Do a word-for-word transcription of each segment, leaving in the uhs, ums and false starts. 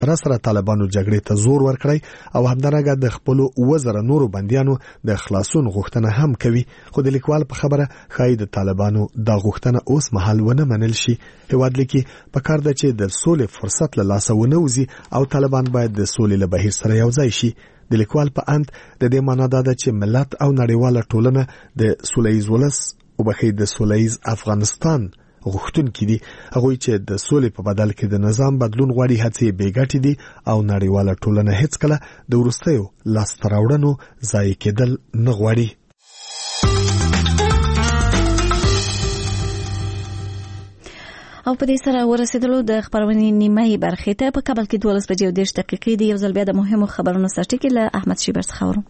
سره سره طالبانو جګړې ته زور ورکړی او همدارنګه د خپل وزره نورو بنديانو د خلاصون غوښتنه هم کوي. خو د لیکوال په خبره خای د طالبانو د غوښتنه اوس مهال ونه منل شي. هواد لیکي په کار ده چې د سولې فرصت له لاسه ونوزي او طالبان باید د سولې له بهیر سره یو ځای شي. د لیکوال په اند د دې معنی دا ده چې ملت او نړیواله ټولنه د سولهییز ولس او بخې د سولهییز افغانستان غوښتونکي دي. هغه چې د سولې په بدل کې د نظام بدلون غواړي هڅې بیګټې دي او نړیواله ټولنه هیڅ کله د ورستیو لاسته راوړنو ځای کېدل نه غواړي. او په دې سره ورسېدلو د خبرونې نیمه برخې ته په کابل کې دولس بجې او دېرش دقیقې دی. یو ځل بیا د مهمو خبرونو سرټکی له احمد شیبر څخه اورو.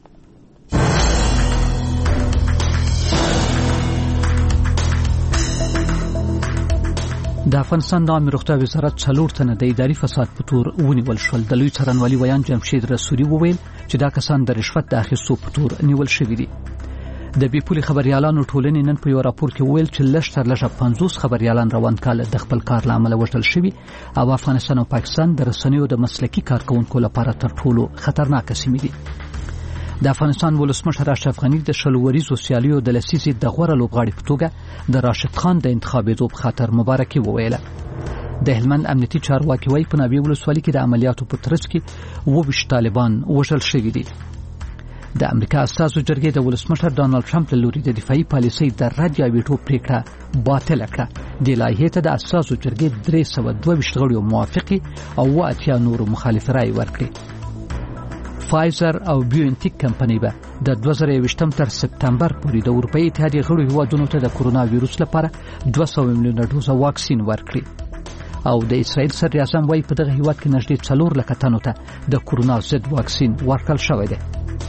د افغانستان د عامه روغتیا وزارت څلور تنه د اداري فساد په تور ونیول شول. د لوی څارنوالي ویان جمشید رسولي وویل چې دا کسان د رشوت د اخیستو په تور نیول شوي دي. د بیپولي خبريالانو ټولنې نن په یو راپور کې ویل چې لږ تر لږه پنځوس خبريالان روان کال د خپل کار لامل وژل شوي او افغانستان او پاکستان د رسنیو د مسلکي کارکونکو لپاره تر ټولو خطرناک سیمې دي. د افغانستان ولسمشر اشرف غنی د شلوریزو سیالیو د لسیزې د غوړه لوبغاړي په توګه د راشد خان د انتخابېدو په خاطر مبارکي وویله. د هلمند امنیتي چارواکي وايي په ناوې ولسوالۍ کې د عملیاتو په ترڅ کې اووه ویشت طالبان وژل شوي دي. د امریکا اساسو جرګې د ولسمشر ډانلډ ټرمپ له لوري د دفاعي پالیسۍ د رد یا ویټو پریکړه باطله کړه. د لایحې ته د اساسو جرګې درې سوه دوه ویشت غړو موافقه او اووه اتیا نورو مخالف رای ورکړي. فایزر او بیوانټیک کمپنۍ به د دوه زره یوویشتم تر سپتمبر پورې د اروپאי اتحادیې غړو هیوادونو ته د کرونا وایروس لپاره دوه سوه میلیونه ډوزه واکسین ورکړي. او د اسرائیل صدر اعظم وايي په دغه هیواد کې نږدې څلور لکه تنو ته د کرونا ضد واکسین ورکړل شوی دی.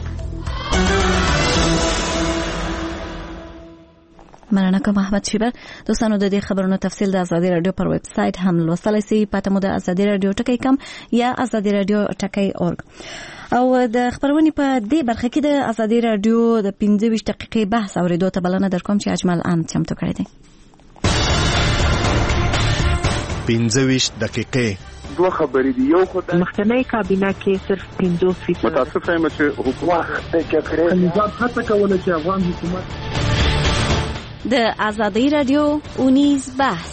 مننه کوم احمد شیبر. دوستانو د دې خبرونو تفصیل د ازادي رادیو پر ویب سټ هم لوستلای شئ. پته مو د ازادي رادیو ټکی کم یا ازادي رادیو ټکی اورګ. او د خبرونې په دې برخه کې د ازادي رادیو د پنځه ویشت دقیقې بحث اوریدو ته بلنه درکوم چې اجمل ان چمتو کړی دی. پنځه ویشت دقیقې دوه خبرې دي. یو خدای مخکنی کابینه کې صرف پنځوس فیصد متاسف یم چې حکومت کې کړی نظام هڅه کوله چې افغان حکومت د ازادي رادیو اونیز بحث.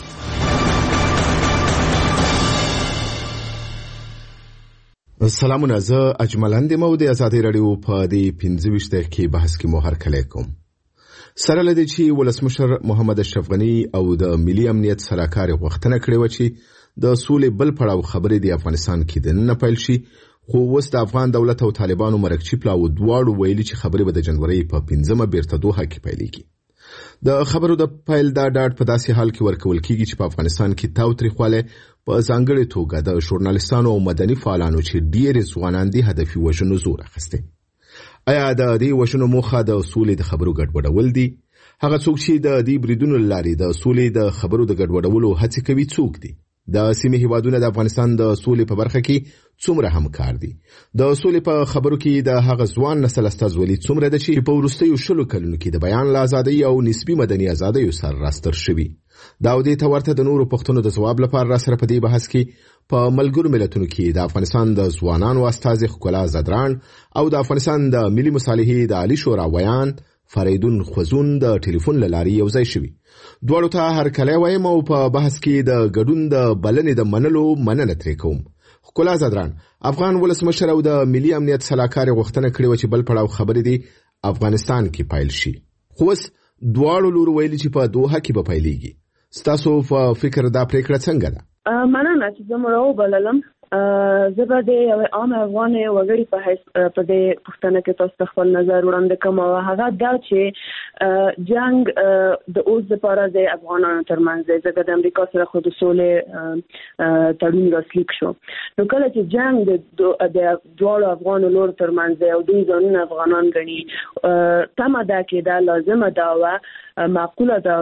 سلامونه، زه اجملان د مو د ازادي رادیو په دې پنځه ویشت دقیقې بحث کې مو هرکلی کوم. سره لدی چې ولسمشر محمد اشرف غنی او د ملي امنیت سلاکار غوښتنه کړې و چې د سولې بل پړاو خبرې د افغانستان کې د نه پیل شي، خو اوس د افغان دولت او طالبانو مرکچی پلاو دواړو ویلي چې خبرې به د جنوري په پنځمه بیرته دوحه کې پیلېږي. د خبرو د پیل دا ډاډ په داسې حال کې ورکول کیږي چې په افغانستان کې تاوتریخواله په ځانګړې توګه د ژورنالیستانو او مدني فعالانو چې ډېر ځوانان دي هدفي وژنو زور اخیسته. آیا د دې وژنو موخه د سولې د خبرو ګډوډول دي؟ هغه څوک چې د دې بریدونو لاري د سولې د خبرو د ګډوډولو هڅه کوي څوک دي؟ د سیمې هیوادونو د افغانستان د سولې په برخه کې څومره همکار دي؟ د سولې په خبرو کې د هغه ځوان نسل استازولي څومره د چې په وروستیو شلو کلونو کې د بیان آزادۍ او نسبی مدني آزادۍ سره راستر شوي. دا ودې ته ورته د نورو پښتنو د جواب لپاره را سره په دې بحث کې په ملګرو ملتونو کې د افغانستان د ځوانانو استازي ښکلا زدران او د افغانستان د ملي مصالحې د عالی شورا ویان فریدون خوزون د ټلیفون لاري یو ځای شوي. دواړو ته هر کله وایم او په بحث کې د ګډون د بلنې د منلو مننه ترې کوم. ښکلا زدران، افغان ولسمشر او د ملي امنیت سلاکار غوښتنه کړې و چې بل پړاو خبرې دي افغانستان کې پیل شي، خو اوس دواړو لورو ویلي چې په دوحه کې به پیلېږي. ستاسو په فکر دا پریکړه څنګه ده؟ مننه چې زه مو راوبللم. زه به د یو عام افغان وګړي په حیث په دې پوښتنه کې تاسو خپل نظر وړاندې کوم. او هغه دا چې جنگ د اوس لپاره د افغانانو ترمنځ دی، ځکه د امریکا سره خو د سولې تړون لاسلیک شو. نو کله چې جنگ د دواړو افغانو لور ترمنځ دی او دوی ځانونه افغانان ګڼي، تمه ده کې دا لازمه ده او معقوله ده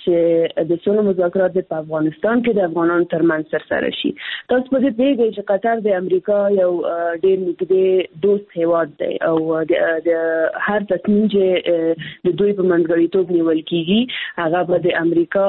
چې د سولې مذاکرات په افغانستان کې د افغانانو ترمنځ سرسره شي. تاسو په دې پیږئ چې قطر د امریکا یو ډېر نږدې دوست هیواد دی او د هر تصمیم چې د دوی په منځګړیتوب نیول کیږي هغه به د امریکا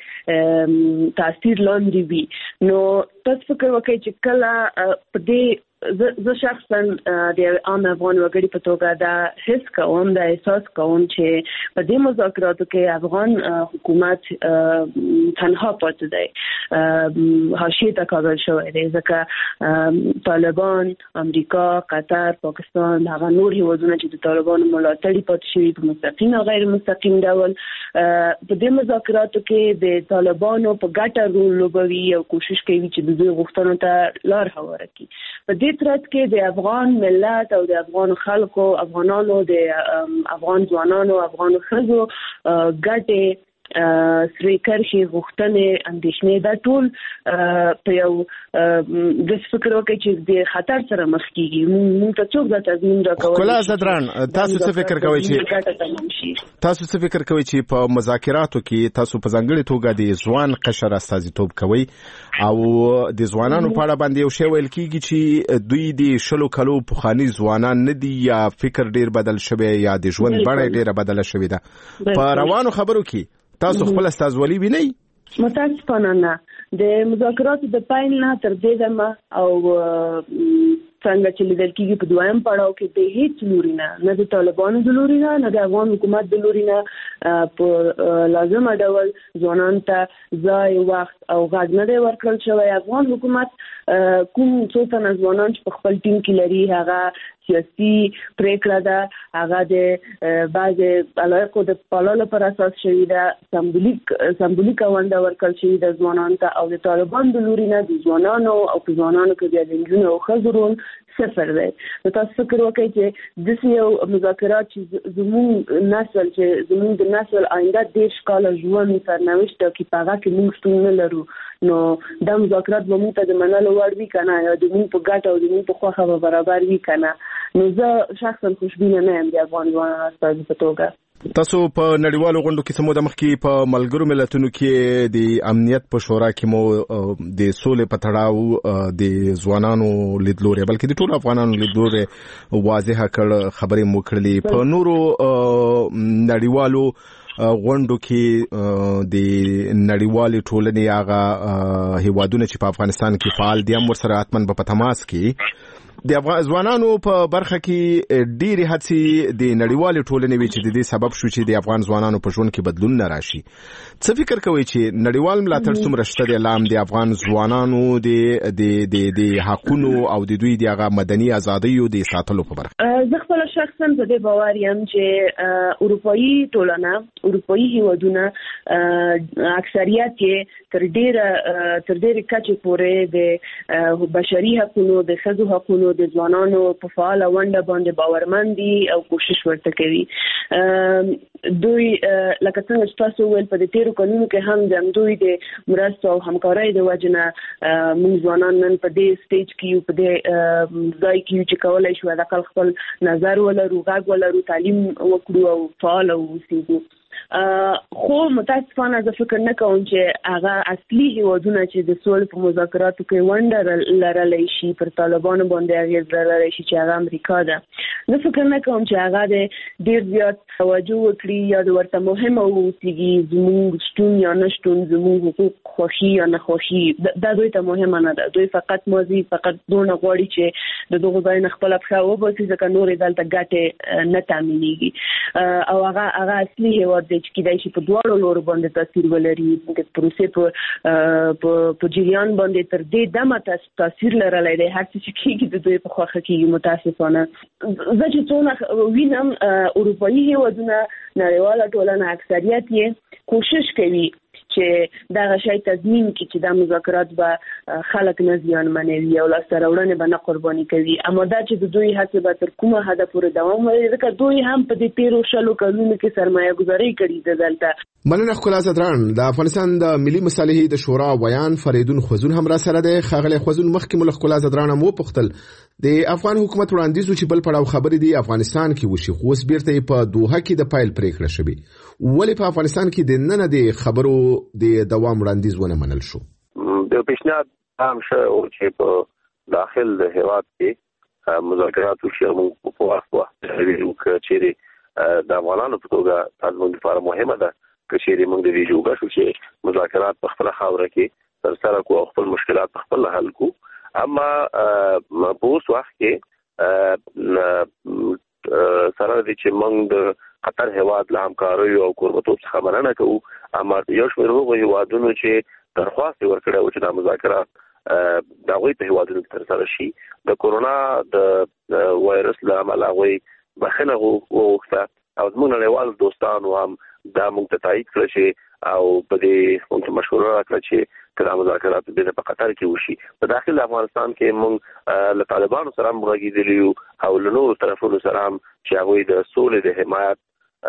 د تاثیر لاندې وي. نو تاسو فکر وکړئ چې کله په دې زه شخصا د عام افغان وګړي په توګه دا حس کوم دا احساس کوم چې په دې مذاکراتو کې افغان حکومت تنها پاتې دی، حاشیه ته کاږل شوی دی، ځکه طالبان، امریکا، قطر، پاکستان، هغه نور هیوادونه چې د طالبانو ملاتړي پاتې شوي په مستقیم او غیر مستقیم ډول په دې مذاکراتو کې د طالبانو په ګټه رول لوبوي او کوشش کوي چې د دوی غوښتنو ته لار هواره کړي. په دې ترڅ کې د افغان ملت او د افغان خلکو، افغانانو، د افغان ځوانانو، افغان ښځو ګټې، سری کرښې، غوښتنې، اندېښنې دا ټول په یو د فکر وکړي چې د خطر سره مخ کیږي. موږ ته څوک دا تضمین راکوي؟ کلا زدران تاسو څه فکر کوئ چې تاسو څه فکر کوئ چې په مذاکراتو کې تاسو په ځانګړي توګه د ځوان قشر استازیتوب کوي او د ځوانانو په اړه باندې یو شی ویل کیږي چې دوی د شلو کلو پخواني ځوانان نه دي یا فکر ډیر بدل شوی یا د ژوند بڼه ډیره بدله شوې ده؟ په روانو خبرو کې تاسو خپل استازولي وینئ؟ متاسفانه نه. د مذاکراتو د پیل نه تر دې دمه او څنګه چې لیدل کېږي په دویم پړاو کې د هیڅ لوري نه، نه د طالبانو د لوري نه، نه د افغان حکومت د لوري نه په لازمه ډول ځوانانو ته ځای، وخت او غږ نه دی ورکړل شوی. افغان حکومت کوم څو تنه ځوانان چې په خپل ټیم کې لري هغه سیاسي پریکړه ده، هغه د بعضې علایقو د پاللو پر اساس شوې ده، سمبولیک سمبولیکه ونډه ورکړل شوې ده ځوانانو ته، او د طالبان د لوري نه د ځوانانو او په ځوانانو کې بیا د نجونو او ښځو رول صفر دی. نو تاسو فکر وکړئ چې داسې یو مذاکرات چې زموږ نسل چې زموږ د نسل آینده دېرش کاله ژوند سرنوشت کې په هغه کې موږ شتون نه لرو، نو دا مذاکرات به موږ ته د منلو وړ وي که نه، یا د موږ په ګټه او د موږ په خوښه به برابر وي که نه. نو زه شخصا خوشبینه نه یم د افغان ځوانانو استازي په توګه. تاسو په نړیوالو غونډو کې سمو د مخکې په ملګرو ملتونو کې د امنیت په شورا کې مو د سولې په تړاو د ځوانانو لیدلوري بلکې د ټولو افغانانو لیدلوري واضحه کړ، خبرې مو کړلې. په نورو نړیوالو غونډو کې د نړیوالې ټولنې هغه هیوادونه چې په افغانستان کې فعال دي هم ورسره حتماً په تماس کې د افغان ځوانانو په برخه کې ډېری هڅې د نړیوالې ټولنې وی چې د دې سبب شو چې د افغان ځوانانو په ژوند کې بدلون نه راشي. څه فکر کوئ چې نړیوال ملاتړ څومره شته دی لام د افغان ځوانانو د د د حقونو او د دوی د هغه مدني ازادیو د ساتلو په برخه؟ زه خپل شخصا په دې باور یم چې اروپایي ټولنه، اروپایي هیوادونه اکثریت یې تر ډیره تر ډیره کچې پورې د بشري حقونو، د ښځو حقونو، د ځوانانو په فعاله ونډه باندې باورمن دي او کوشش ورته کوي. دوی لکه څنګه چې تاسو وویل په دې تیرو کلونو کې هم د دوی د مرستو او همکارۍ د وجې نه موږ ځوانان نن په دې سټیج کې یو، په دې ځای کې یو چې کولی شو حداقل خپل نظر ولرو، غږ ولرو، تعلیم وکړو او فعال واوسېږو. خو متاسفانه زه فکر نه کوم چې هغه اصلي هیوادونه چې د سولې په مذاکراتو کې ونډه لرلی شي پر طالبانو باندې اغېز لرلی شي چې هغه امریکا ده. زه فکر نه کوم چې هغه د ډېر زیات توجه وکړي یا د ورته مهمه واوسېږي زموږ شتون یا نه شتون، زموږ حقوق خوښي یا نه خوښي، دا دوی ته مهمه نه ده. دوی فقط ماضي فقط دونه غواړي چې د دغو ځایونو خپله پښه وباسي ځکه نورې دلته ګټې نه تامینېږي. او هغه هغه اصلي هیواد دی چې کېدای شي په دواړو لورو باندې تاثیر ولري، د پروسې په په جریان باندې تر دې دمه تاثیر لرلی دی. هر څه چې کېږي د دوی په خوښه کېږي. متاسفانه زه چې څونه وینم اروپایي هیوادونه، نړیواله ټولنه اکثریت یې کوشش کوي چې دغه شی تضمین کړي چې دا مذاکرات به خلک نه زیان منوي او لاسته راوړنې به نه قرباني کوي. اما دا چې د دوی هڅې به تر کومه حده پورې دوام ولري ځکه دوی هم په دې تیرو شلو کلونو کې سرمایه گذاري کړې ده دلته. مننه ښکلا زدران. د افغانستان د ملي مصالحې د شورا ویان فریدون خوزون هم را سره دی. ښاغلی خوزون مخکې مو ښکلا زدران مو پوښتل د افغان حکومت وړاندیز چې بل پړاو خبرې دی افغانستان کې وشي خو اوس بیرته په دوحه کې د پایل پریکړه شوې ولې په افغانستان کې د نن د خبرو د دوام وړاندیز ونه منل شو؟ د پیشنهاد هم شو چې په داخل د هیواد کې مذاکرات وشي او په وخت وخت ویلو چې د افغانانو په توګه تاسو لپاره مهمه ده چې موږ د ویجوګه شو چې مذاکرات په خپل خاوره کې تر سره کو او خپل مشکلات په خپل حل کو. اما په اوس وخت کې سره د چې موږ د قطر هیواد له همکارۍ او قربتوب څخه مننه کوو. اما یو شمېر هغو هیوادونو چې درخواست ورکړی و چې دا مذاکرات د هغوی په هیوادونو کې ترسره شي د کورونا د وایرس له امله هغوی بخښنه وغوښته او زموږ نړیوال دوستانو هم دا موږ ته تایید کړه چې او په دې موږ مشوره راکړه چې کله مذاکرات د په قطر کې وشي. په داخل افغانستان کې موږ له طالبانو سره هم غږېدلي یو او له نورو طرفونو سره هم چې هغوی د سولې د حمایت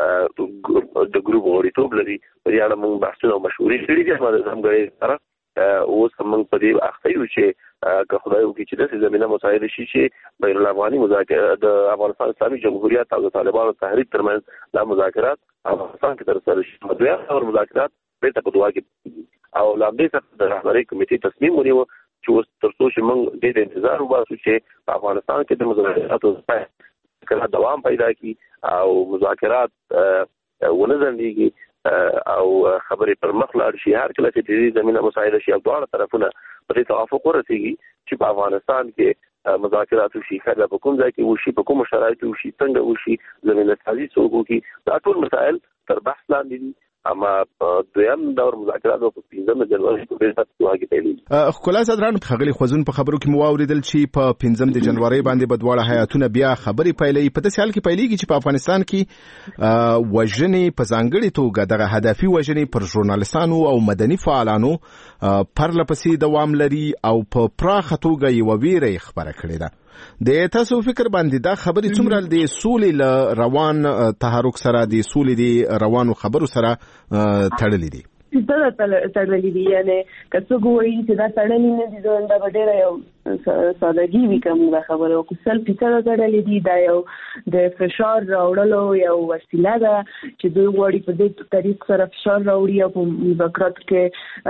د ګروپ غړیتوب لري په دې اړه موږ بحثونه او مشورې کړي دي. زموږ د همکارۍ سره اوس موږ په دې اخته یو چې که خدای وکړي چې داسې زمینه مساعده شي چې بین الافغاني مذاکرات د افغانستان اسلامي جمهوریت او د طالبانو تحریک ترمنځ دا مذاکرات افغانستان کې ترسره شي. دویم ډول مذاکرات بیرته په دوحه کې او لا بیرته د رهبرۍ کمیټې تصمیم ونیو چې اوس تر څو چې موږ دې د انتظار وباسو چې په افغانستان کې د مذاکراتو کله دوام پیدا کړي او مذاکرات ونه ځنډېږي او خبرې پر مخ لاړ شي. هر کله چې د دې زمینه مساعده شي او دواړه طرفونه په دې توافق ورسېږي چې په افغانستان کې مذاکرات وشي خاله په کوم ځای کې وشي په کوم شرایطو وشي څنګه وشي زمینه سازي څوک وکړي دا ټول مسایل تر بحث لاندې دي. اما دویم دور مذاکرات په پنځم جنوري کې په دوحه کې پیلېږي. ښکلا زدران ښاغلي خوزون په خبرو کې مو واوریدل چې په پنځم د جنوري باندې به دواړه هیاتونه بیا خبرې پیلوي. په داسې حال کې پیلېږي چې په افغانستان کې وژنې په ځانګړې توګه دغه هدفي وژنې پر ژورنالستانو او مدني فعالانو پرله پسې دوام لري او په پراخه توګه یوه ویره یې خپره کړې ده. د تاسو فکر باندې دا خبرې څومره د سولې له روان تحرک سره د سولې د روانو خبرو سره تړلې دي؟ دا تړلې دي یعنی که څوک وایي چې دا تړلې نه دي دا به ډېره یو سادهګي وي که موږ دا خبره وکړو. سل فیصده تړلې دي. دا یو د فشار راوړلو یو وسیله ده چې دوی غواړي په دې طریق سره فشار راوړي او په مذاکراتو کې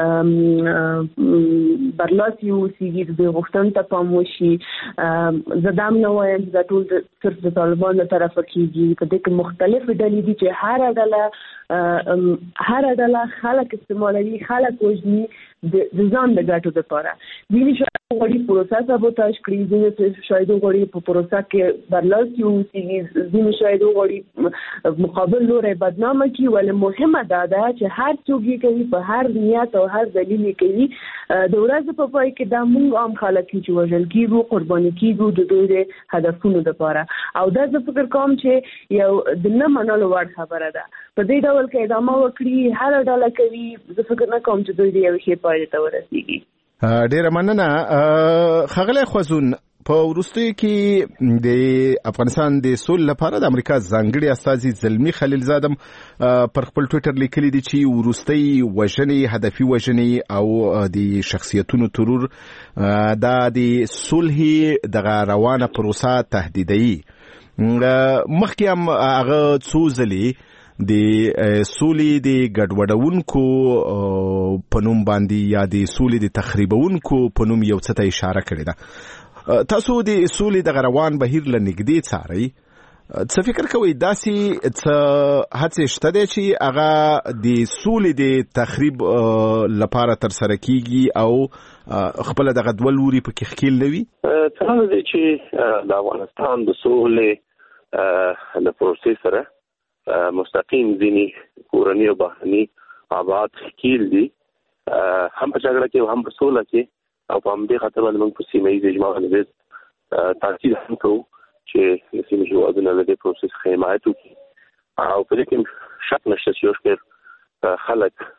برلاسي واوسېږي د دوی غوښتنو ته پام وشي. زه دا هم نه وایم چې دا ټول صرف د طالبانو له طرفه کېږي. په دې کې مختلفې ډلې دي چې هره ډله هره ډله خلک استعمالوي خلک وژني د ځان د ګټو لپاره. ځینې شاید غواړي پروسه سابوتاژ کړي ځینې شاید غواړي په پروسه کې برلاسي واوسېږي ځینې شاید غواړي مقابل لوری بدنامه کړي. ولې مهمه دا ده چې هر څوک یې کوي په هر نیت او هر دلیل یې کوي د ورځې په پای کې دا موږ عام خلک چې وژل کېږو قرباني کېږو د دوی د هدفونو لپاره. او دا زه فکر کوم چې یو د نه منلو وړ خبره ده. په دې ډول کې ادامه وکړي هر ډله کوي زه فکر نه کوم چې دوی د یو ښې پایلې ته ورسېږي. ډیره مننه ښاغلی خوزون. په وروستیو کې د افغانستان د سولې لپاره د امریکا ځانګړي استازي زلمي خلیلزاد پر خپل ټویټر لیکلي دي چې وروستۍ وژنې هدفي وژنې او د شخصیتونو ترور دا د صلح دغه روانه پروسه تهدیدوي. مخکې هم هغه څو ځلې د سولې د ګډوډونکو په نوم باندې یا د سولې د تخریبونکو په نوم یو څه ته اشاره کړې ده. تاسو د سولې د روان بهیر له نږدې څارئ. څه فکر کوئ داسې څه هڅې شته دی چې هغه د سولې د تخریب لپاره ترسره کیږي او خپل دغه دوه لوري پکې ښکیل نه وي؟ څه دی چې د افغانستان د سولې د پروسې سره مستقیم ځینې کورني او بهرني ابعاد ښکیل دي هم په جګړه کې هم په سوله کې او په همدې خاطر باندې موږ په سیمه ییز اجماع باندې تاکید هم کوو چې د سیمې هېوادونه له دې پروسې څخه حمایت وکړي او په دې کې شک نشته چې یو شمېر خلک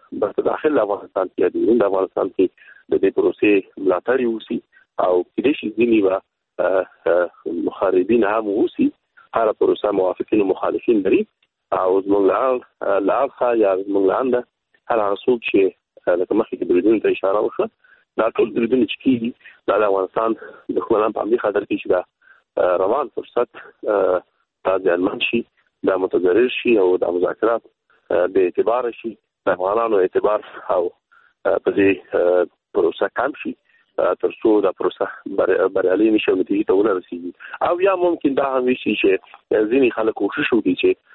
بس داخل افغانستان کې د افغانستان کې د دې پروسې ملاتړ وسی او کله چې ځینی و مخالفین هم وسی هر پروسه موافقین او مخالفین لري او زموږ لاغه یا زموږ لاندې هر هغه څوک چې لکه مخکې د بریدونو ته اشاره وکړه دا ټول بریدونه چې کیږي د افغانستان د خپلان په امنیت خاطر کې چې دا روان فرصت د ځانمن شي د متضرر شي او د مذاکرات به اعتبار شي د افغانانو اعتبار او په دې پروسه کم شي تر څو دا پروسه بریالي نشي نتیجه ته ورسیږي او یا ممکن دا هم شي چې ځینې خلک کوشش وکړي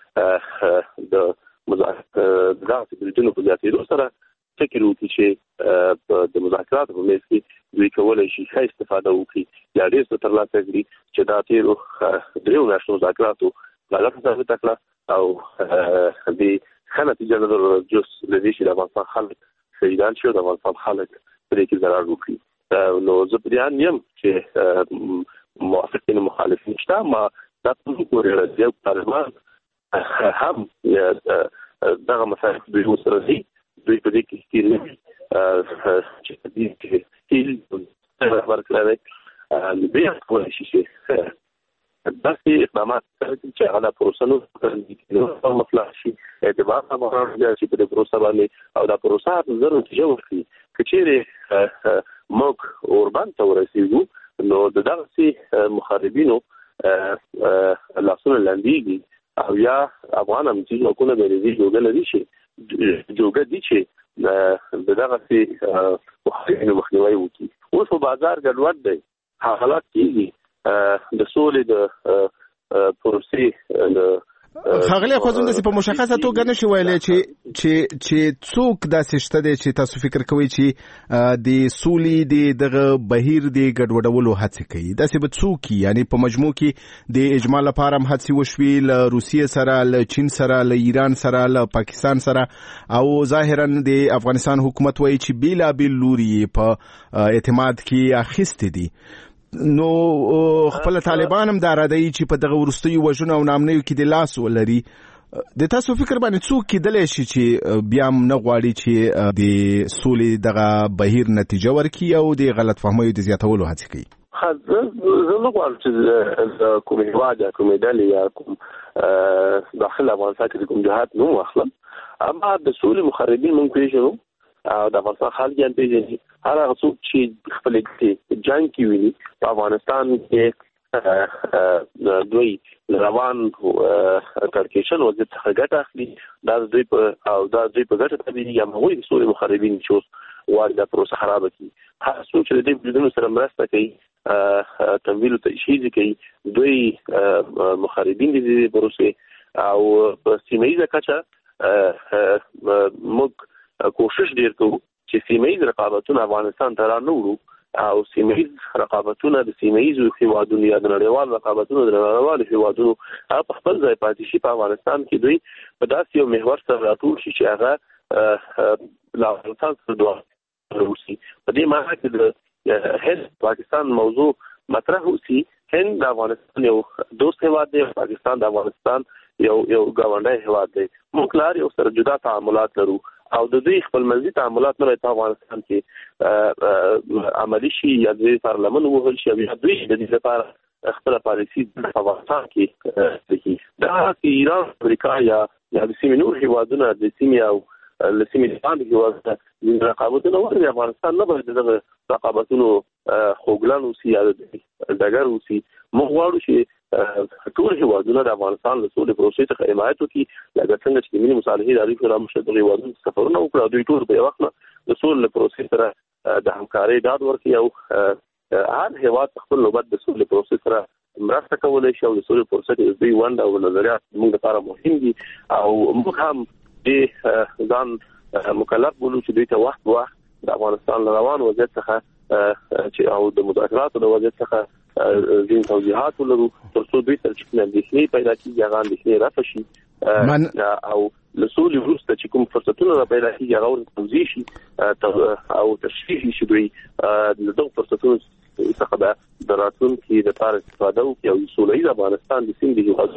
چې د مذاکرات بریدونو په ځاتېدو سره فکر وکړي چې د مذاکراتو په میز کې دوی کولای شي ښه استفاده وکړي یا ډېر څه ترلاسه کړي چې دا تېرو دریو میاشتو مذاکراتو لا ثابته کړه او د ښه نتیجه نه درلوده جز د دې چې د افغانستان خلک شهیدان شي او د افغانستان خلک پرې کې ضرر وکړي نو زه په دې یم چې موافقین مخالفین شته ما دا ټول پورې راځي او طالبان هم دغه مسایل دوی سره دي دوی په دې کې ستیر نه چې دې کې ستیر خبر کړی بیا کولی شي چې داسې اقدامات چې هغه د پروسه نو مطلع شي اعتبار هم راځي چې په دې پروسه باندې او دا پروسه زر نتیجه ورکړي که چیرې موږ اوربان ته ورسېږو نو د دغسې مخالفینو لاسونه لنډېږي او یا افغان امنیتي ځواکونه د دې جوګه لري چې جوګه دي چې د دغسې مخالفینو مخنیوی وکړي. اوس په بازار ګډوډ دی حالات کېږي د سولې د پروسې د خغلی خو زم د په مشخصه توګه نشي ویلای چې چې چې څوک داسې شته دی چې تاسو فکر کوئ چې د سولې د دغه بهیر د ګډوډولو هڅه کوي داسې به څوک یعنی په مجموع کې د اجماع لپاره هم هڅې وشوي له روسیې سره له چین سره له ایران سره له پاکستان سره او ظاهرا د افغانستان حکومت وایي چې بیلابیل لوري په اعتماد کې اخیستې دي نو خپل طالبان هم دا راځي چې په دغه ورستیو وژنو او نامنیو کې د لاس ولري د تاسو فکر باندې څوک کېدلی شي چې بیا هم نه غواړي چې د سولې دغه بهیر نتیجه ورکړي او د غلط فهمیو د زیاتولو هڅې کوي؟ زه نه غواړم چې کوم هیواد یا کوم ډلې یا کوم داخل افغانستان کې کوم جهاد نوم واخلم اما د سولې مخربین مونږ پېژنو او د افغانستان خلک یې پېژني هر هغه څوک چې خپل جنګ کې ویني په افغانستان کې دوی روان کړکېشن وضعیت څخه ګټه اخلي دا دوی په او دا دوی په ګټه تبدیلي یا هغوی د سولې مخربین چې اوس غواړي دا پروسه خرابه کړي هر څوک چې د دې بریدونو سره مرسته کوي تمویل او تشهید کوي دوی مخربین دي د پروسې او په سیمه ییزه کچه موږ کوشش ډیر کوو چې سیمه‌یز رقابتونه افغانستان ته رانوړو او سیمه‌یز رقابتونه د سیمه‌یزو هیوادونو یا د نړیوال رقابتونو د نړیوالو هیوادونو په خپل ځای پاتې شي په افغانستان کې دوی په داسې یو محور سره راټول شي چې هغه له افغانستان سره دوه روسي په دې معنی کې د هند پاکستان موضوع مطرح وسی هند د افغانستان یو دوست هیواد دی پاکستان د افغانستان یو یو ګاونډی هیواد دی موږ لار یو سره جدا تعاملات لرو او د دوی خپل منځي تعاملات نه په افغانستان کې عملی شي یا د پارلمان وهل شي یا دوی د دې لپاره خپل پالیسي په افغانستان کې کوي دا چې ایران امریکا یا یا د سیمې نور هیوادونه د سیمې او د سیمې باندې هیوادونه د رقابتونو ورته افغانستان نه باید دغه رقابتونو خوګلان اوسي یا دګر اوسي موږ غواړو چې ټول هیوادونه د افغانستان له سولې پروسې څخه حمایت وکړي لکه څنګه چې د ملي مصالحې ادارې شورا مشر دغه هیوادونو سفرونه وکړه دوی ټول په یو وخت د سولې پروسې سره د همکارۍ ډاډ ورکړي او هر هیواد خپل نوبت د سولې پروسې سره مرسته کولی شي او د سولې پروسې د دوی ونډه او نظریات موږ لپاره مهم دي او موږ هم د ځان مکلف بولو چې دوی ته وخت وخت د افغانستان روان وضعیت څخه چې او د مذاکراتو د وضعیت څخه ځین توضیحات ولرو تر څو دوی سره چې اندېښنې پیدا کېږي هغه اندېښنې رفع شي او له سولې وروسته چې کوم فرصتونه را پیدا کېږي هغه ورته توضیح شي او تشریح شي دوی له دغو فرصتونو څخه د راتلونکي لپاره استفاده وکړي او سوله ییز افغانستان د سیمې د هیوادونو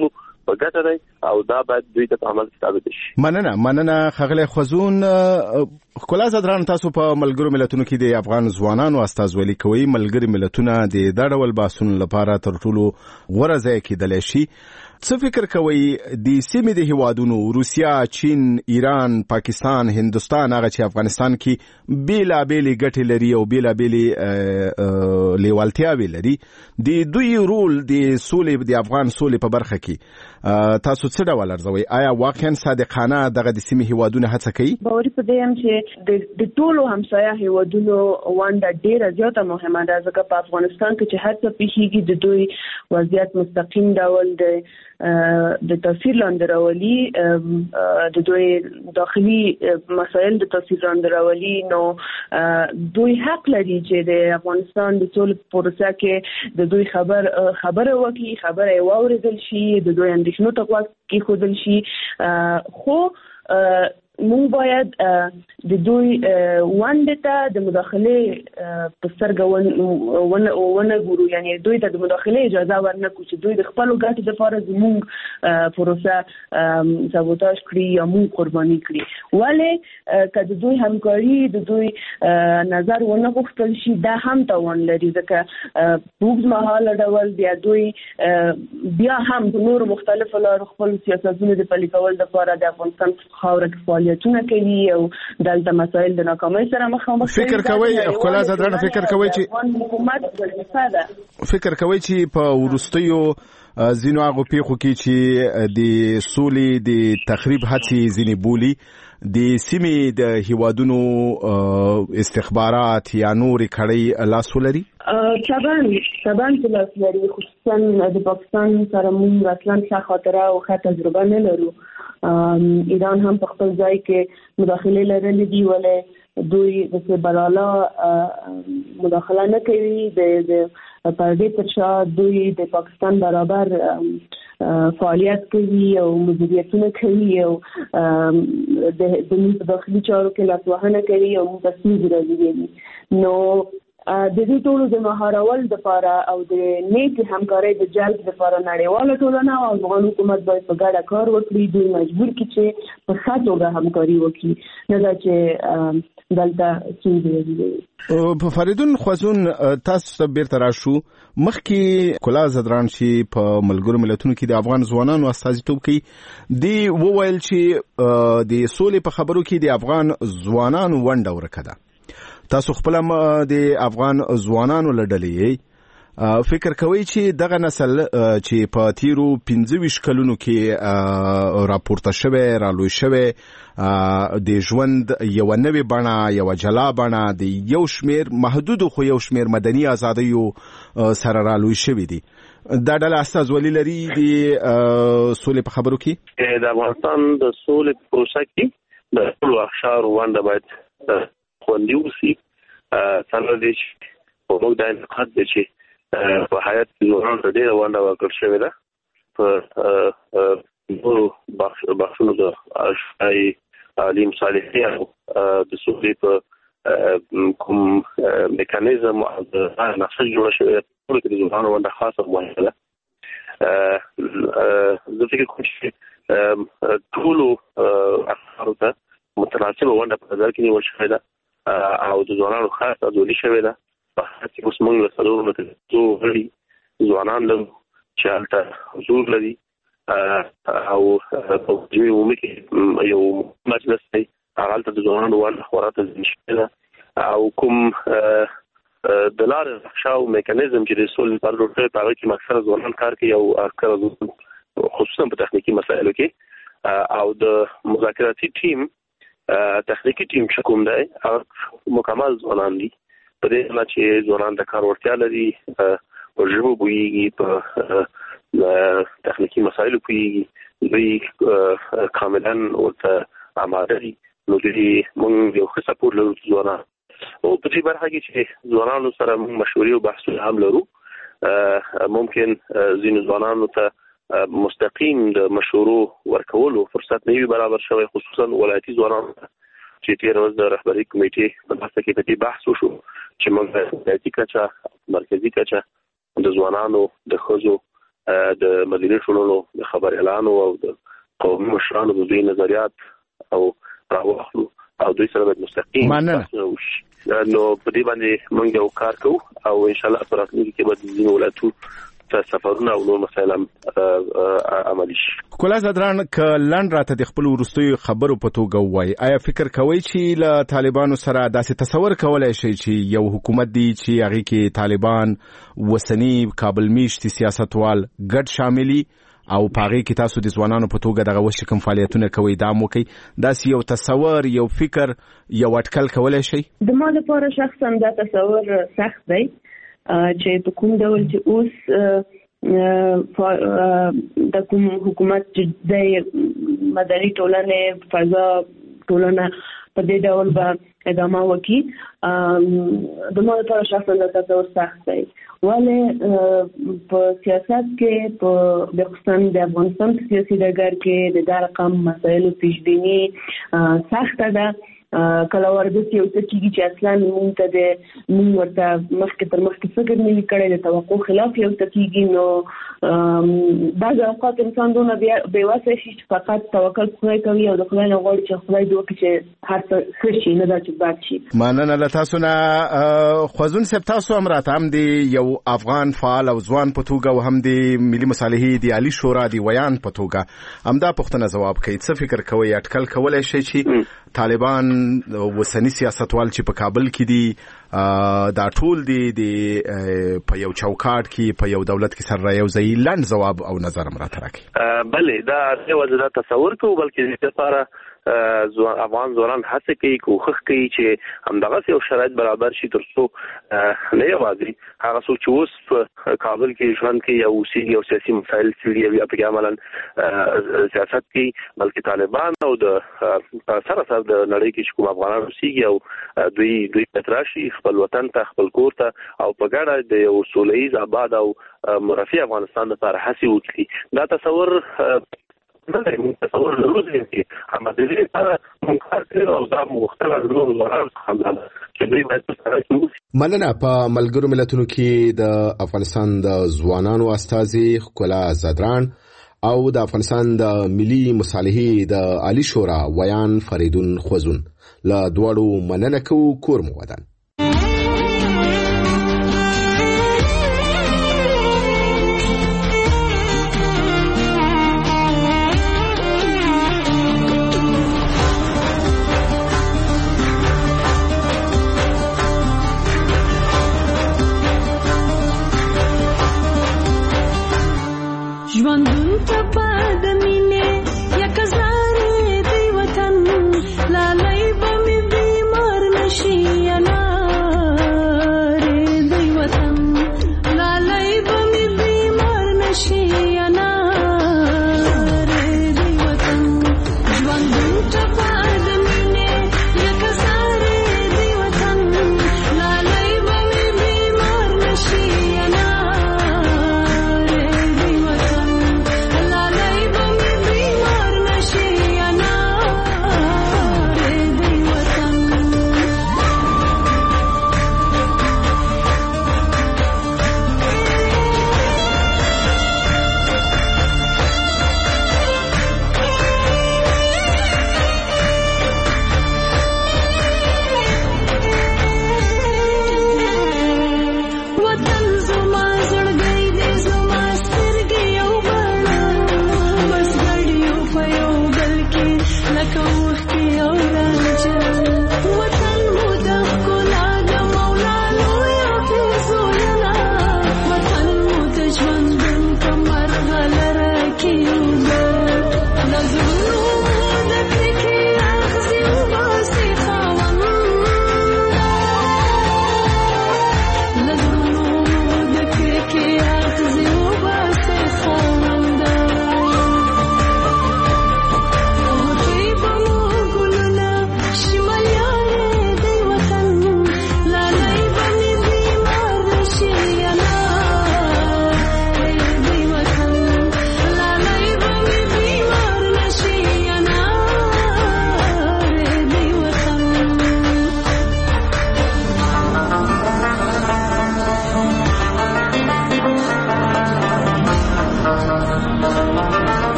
په ګټه دی او دا باید دوی ته عمل ثابت شي. مننه مننه خغله خوزون. خلاص دران تاسو په ملګرو ملتونو کې د افغان ځوانانو استازولي کوي. ملګری ملتونه د دا ډول باسونو لپاره تر ټولو غوره ځای کېدلی شي. څه فکر کوي د سیمې د هیوادونو روسیا، چین، ایران، پاکستان، هندستان هغه چې افغانستان کې بیلابېلې ګټې لري او بیلابېلې لیوالتیاوې لري، د دوی رول د سولې د افغان سولې په برخه کې تاسو څه ډول ارزوئ؟ آیا واقعا صادقانه دغه د سیمې هیوادونه هڅه کوي؟ باور په دې هم چې د ټولو همسایه هیوادونو ونډه ډېره زیاته مهمه ده، ځکه په افغانستان کې چې هر څه پیښیږي د دوی وضعیت مستقیم ډول دی د تاثیر لاندې راولي، د دوی داخلي مسایل د تاثیر لاندې راولي. نو دوی حق لري چې د افغانستان د سولې پروسه کې د دوی خبر خبره وکړي، خبره یې واورېدل شي، د دوی اندېښنو ته غوږ کېښودل شي. خو مونږ باید د دوی ونډې ته د مداخلې په سترګه ونه ګورو، یعنی دوی ته د مداخلې اجازه ورنکړو چې دوی د خپلو ګټو لپاره زموږ پروسه سابوتاژ کړي یا مونږ قرباني کړي. ولې که د دوی همکاري د دوی نظر ونه غوښتل شي دا هم تاوان لري، ځکه په اوږدمهاله ډول بیا دوی بیا هم په نورو مختلفو لارو خپل سیاستونه د پلي کولو لپاره د افغانستان خاوره کې فعالیتونه کوي او دلته مسایل د ناکامۍ سره مخامخ دي. فکر کوي خپل ځدرنه فکر کوي چې حکومت وظیفه فکر کوي چې په ورستیو زینو هغه پیښو کې چې د سولې د تخریب هڅې ځینې بولی د سیمې د هیوادونو استخبارات یا نورې کړۍ لاس ولري؟ طبعا طبعا چې لاس لري، خصوصا د پاکستان سره موږ اصلا ښه خاطره او ښه تجربه نه لرو. ایران هم په خپل ځای کې مداخله لرلې دي، ولې دوی د بلالا مداخله نه کوي. د پردې تر شا دوی د پاکستان برابر فعالیت کوي او مدیریتونه کوي او د داخلي چارو کې لاسوهنه کوي او تصمیم راځي. نو د دې ټولو د مهارول لپاره او د نیټ همکارۍ د جلب لپاره نړیواله ټولنه او افغان حکومت باید په ګډه کار وکړي. دوی مجبور کړي چې په ښه توګه همکاري وکړي، نه دا چې دلته څنګه دی. په فریدون خوازون تاسو ته بیرته راشو. مخکې کلا زدران شي په ملګرو ملتونو کې د افغان ځوانانو استازیتوب کوي، دی وویل چې د سولې په خبرو کې د افغان ځوانانو ونډه ورکه ده. تاسو خپل د افغان ځوانانو لړلې فکر کوي چې دغه نسل چې په تیرو پنځه ویشت کلونو کې راپورته شوی رالوی شوی د ژوند یو نوې بڼه، یو جلا بڼه، د یو شمیر محدود خو یو شمیر مدني ازادیو سره رالوی شوی دي، دا ډله استازولي لري د سولې په خبرو کې؟ د افغانستان د سولې پروسه کې د ټولو اقشارو ونډه باید خوندي اوسي. څنګه دي چې په موږ د انتقاد دي چې په حیات کې ځوانانو ته ډېره ونډه ورکړل شوې ده په نورو بخشونو د اشرافي تعلیم صالحي او د سولې په کوم میکانیزم او د نقشه جوړه شوې ټول کې د ځوانانو ونډه خاصه مهمه ده. زه فکر کوم چې ټولو افکارو ته متناسبه ونډه په نظر کې نیول شوې ده او د ځوانانو خاص ازولي شوې ده. په هغه کې اوس موږ له څلورو مترو غړي ځوانان لرو چې هلته حضور لري او په جمعي عمومي کې یو مجلس دی، هلته د ځوانانو ونډه خورا تضمین شوې ده او کوم د لارې نقشه او میکانیزم چې د سولې لپاره جوړ شوی په هغه کې اکثره ځوانان کار کوي او اکثره خصوصا په تخنیکي مسایلو کې او د مذاکراتي ټیم تخنیکی ټیم چې کوم دی هغه مکمل ځوانان دي. په دې نه چې ځوانان د کار وړتیا لري، په ژبو پوهېږي، په تخنیکي مسایلو پوهېږي، دوی کاملا ورته آماده دي. نو دوی موږ یو ښه سپورټ لرو ځوانان او په دې برخه کې چې ځوانانو سره موږ مشورې او بحثونه هم لرو. ممکن ځینو ځوانانو ته مستقیم د مشورو ورکولو فرصت نه وي برابر شوی، خصوصا ولایتي ځوانانو چې تیر ورځ د رهبري کمیټې په بحث کې په دې بحث وشو چې موږ ولایتي کچه، مرکزي کچه د ځوانانو د ښځو د مدینه ټولنو د خبر اعلان او د قومي مشرانو د دوی نظریات او راوخلو او دوی سره مستقیم مننه. نو په دې باندې موږ یو کار کوو او ان شاء الله پر راتلونکي کې به د ولایتونو سفرونه او نور مسایل عملي شي. کولا زدران ک لند راته د خپل ورستوي خبرو په توګه وای آیا فکر کوي چې له طالبانو سره داسې تصور کولای شي چې یو حکومت دی چې هغه کې طالبان وسنی کابل میشتي سیاستوال ګډ شاملي او پاره کې تاسو د ځوانانو په توګه دغه وشي کوم فعالیتونه کوي دا مو کوي داسې یو تصور یو فکر یو اټکل کولای شي؟ د ما لپاره شخصا دا تصور سخت دی چې په کوم ډول چې اوس د کوم حکومت چې د مدني ټولنې فضا ټولنه په دې ډول به ادامه وکړي د ما لپاره شخصا دا تصور سخت دی ولې په سیاست کې په د خصوصا د افغانستان په سیاسي ډګر کې د دا رقم مسایلو پیشبینی سخته ده کله ورته یو څه کیږي چې اصلا موږ ته د موږ ورته مخکې تر مخکې فکر نه کړی د توقع خلاف یو څه کیږي نو بعض اوقات انسان دونه بې وسه شي چې فقط توکل خدای کوي او د خدای نه غواړي چې خدای دوی چې هر څه ښه شي نه دا چې بد شي. مننه له تاسو نه خوازون صاحب تاسو هم راته هم دی یو افغان فعال او ځوان په توګه او هم دی ملي مصالحې دی علی شورا دی ویان په توګه همدا پوښتنه ځواب کوي څه فکر کوي اټکل کولای شي چې طالبان وسنی سیاستوال چې په کابل کې دي دا ټول دي د په یو چوکاټ کې په یو دولت کې سره یو ځای لاند جواب او نظر مراته راکړي. بله دا یو ځدا تصور کوو بلکې د لپاره افغان ځوانان هڅه کوي کوښښ کوي چې همدغه یو شرایط برابر شي ترڅو نه یوازې هغه څوک چې اوس په کابل کې ژوند کوي او اوسېږي او سیاسي مسایل څېړي یا پکې عملاً سیاست کوي بلکې طالبان او د سره سره د نړۍ کې چې کوم افغانان اوسېږي او دوی دوی راشي خپل وطن ته خپل کور ته او په ګډه د یو سوله ییز آباد او مرفه افغانستان لپاره هڅې وکړي. دا تصور نه دی موږ تصور لرو چې همدې لپاره موږ کار کوو او دا مختلف ډول وران خلل چې دوی باید سره کوي. مننه. په ملګرو ملتونو کې د افغانستان د ځوانانو استازي کولا زدران او د افغانستان د ملي مصالحې د علی شورا ویان فریدون خوزون له دواړو مننه کوو. کور مو ودان. ژوند ته پد مینه یک زاره دی وطن لاله